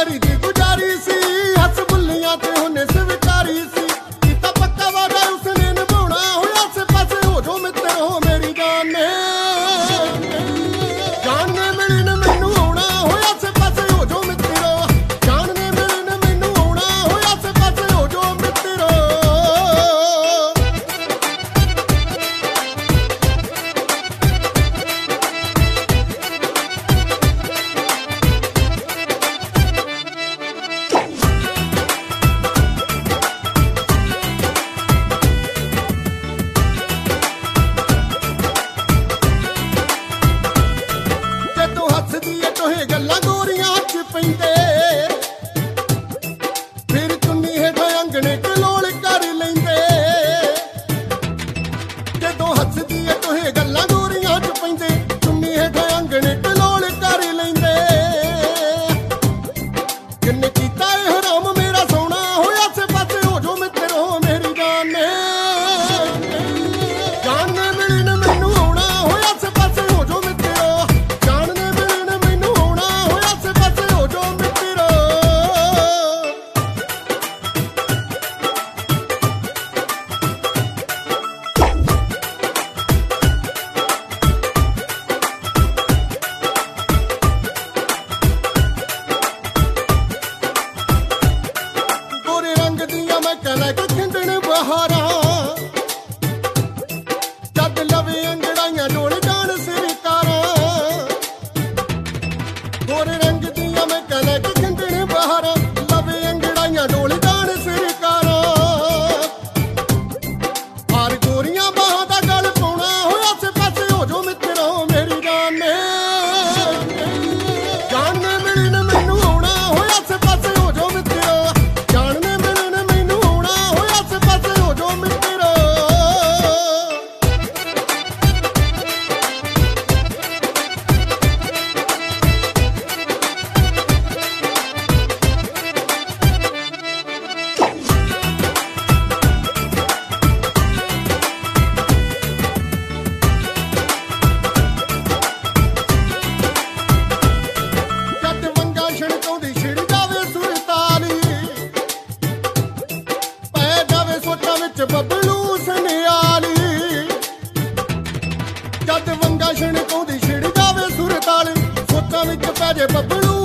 ਪੈਰੀ ਦੀ ਗੁਜ਼ਾਰੀ ਸੀ, ਹੱਸ ਬੁੱਲੀਆਂ ਤੇ ਉਹਨੇ ਸਵੀਕਾਰੀ ਸੀ। ਕੀਤਾ ਪੱਕਾ ਵਾਦਾ ਉਸਨੇ ਨਿਭਾਉਣਾ ਹੋਇਆ, ਆਸੇ ਪਾਸੇ ਹੋ ਜੋ ਮਿੱਤਰੋ ਮੇਰੀ ਜਾਨ ਨੇ ਮਿਲਣ ਮੈਨੂੰ ਆਉਣਾ ਹੋਇਆ, ਆਸੇ ਪਾਸੇ ਹੋ ਜੋ ਮਿੱਤਰੋ। ਜਾਨ ਨੇ ਮਿਲਣ ਮੈਨੂੰ ਆਉਣਾ ਹੋਇਆ, ਆਸੇ ਪਾਸੇ ਹੋ ਜੋ ਮਿੱਤਰੋ। ਗੱਲਾਂ ਗੋਰੀਆਂ ਚ ਪੈਂਦੇ, ਫਿਰ ਚੁੰਨੀ ਹੇਠਾਂ ਅੰਗਣੇ ਕਲੋਲ ਕਰ ਲੈਂਦੇ। ਜਦੋਂ ਹੱਸਦੀ ਏ ਤੋਹੇ ਗੱਲਾਂ ਗੋਰੀਆਂ ਚ ਪੈਂਦੇ, ਚੁੰਨੀ ਹੇਠਾਂ ਅੰਗਣੇ ਕਲੋਲ ਕਰ ਲੈਂਦੇ। ਕਿੰਨੇ ਕੀਤਾ ਇਹ ਹਰਾਮ ਮੇਰਾ ਸੋਹਣਾ ਹੋਇਆ, ਆਸੇ ਪਾਸੇ ਹੋ ਜੋ ਮਿੱਤਰੋ ਮੇਰੀ ਜਾਨ ਨੇ ਮਿਲਣ ਮੈਨੂੰ ਆਉਣਾ ਹੋਇਆ, ਆਸੇ ਪਾਸੇ ਹੋ ਜੋ ਮਿੱਤਰੋ। ਜਾਨ ਨੇ ਮਿਲਣ ਮੈਨੂੰ ਆਉਣਾ ਹੋਇਆ, ਆਸੇ ਪਾਸੇ ਹੋ ਜੋ ਮਿੱਤਰੋ। ਗੋਰੇ ਰੰਗ ਦੀਆਂ ਮੈਂ ਲੈ ਕੇ ਖਿੰਡਣ ਬਹਾਰਾਂ, ਜਦ ਲਵੇ ਅੰਗੜਾਈਆਂ ਡੋਲ ਜਾਣ ਸਰਕਾਰਾਂ। ਗੋਰੇ ਰੰਗ ਦੀਆਂ ਮੈਂ ਲੈ ਕੇ ਖਿੰਡਣ ਬਹਾਰਾਂ, ਲਵੇ ਅੰਗੜਾਈਆਂ ਡੋਲ ਜਾਣ ਸਰਕਾਰਾਂ। ਹਾਰ ਗੋਰੀਆਂ ਬਾਹਾਂ ਦਾ ਗਲ ਪਾਉਣਾ ਹੋਇਆ, ਆਸੇ ਪਾਸੇ ਹੋ ਜੋ ਮਿੱਤਰੋ ਮੇਰੀ ਜਾਨ ਨੇ ਮਿਲਣ ਮੈਨੂੰ ਆਉਣਾ ਹੋਇਆ, ਆਸੇ ਪਾਸੇ ਹੋ ਜੋ ਮਿੱਤਰੋ। ਜਾਨ ਨੇ ਮਿਲਣ ਮੈਨੂੰ ਆਉਣਾ ਹੋਇਆ, ਆਸੇ ਪਾਸੇ ਹੋ ਜੋ ਮਿੱਤਰੋ। ਜਦ ਵੰਗਾਂ ਛਣਕਾਉਂਦੀ ਛਿੜ ਜਾਵੇ ਸੁਰਤਾਲੀ, ਪੈ ਜਾਵੇ ਸੋਚਾਂ ਵਿੱਚ ਬੱਬਲੂ ਸਨਿਆਲੀ। ਜਦ ਵੰਗਾਂ ਛਣਕਾਉਂਦੀ ਛਿੜ ਜਾਵੇ ਸੁਰਤਾਲੀ, ਸੋਚਾਂ ਵਿੱਚ ਪੈ ਜੇ ਬੱਬਲੂ